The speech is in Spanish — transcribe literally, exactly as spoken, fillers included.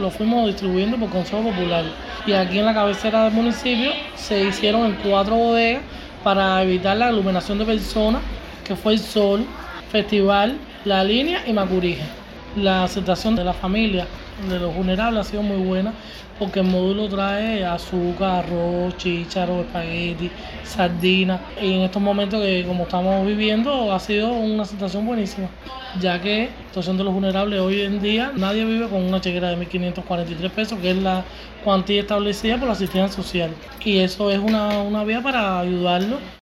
lo fuimos distribuyendo por Consejo Popular. Y aquí en la cabecera del municipio se hicieron en cuatro bodegas para evitar la aglomeración de personas, que fue el Sol, Festival, La Línea y Macurije. La aceptación de la familia de los vulnerables ha sido muy buena porque el módulo trae azúcar, arroz, chícharos, espagueti, sardinas. Y en estos momentos que como estamos viviendo ha sido una aceptación buenísima, ya que la situación de los vulnerables hoy en día nadie vive con una chequera de mil quinientos cuarenta y tres pesos, que es la cuantía establecida por la asistencia social. Y eso es una, una vía para ayudarlos.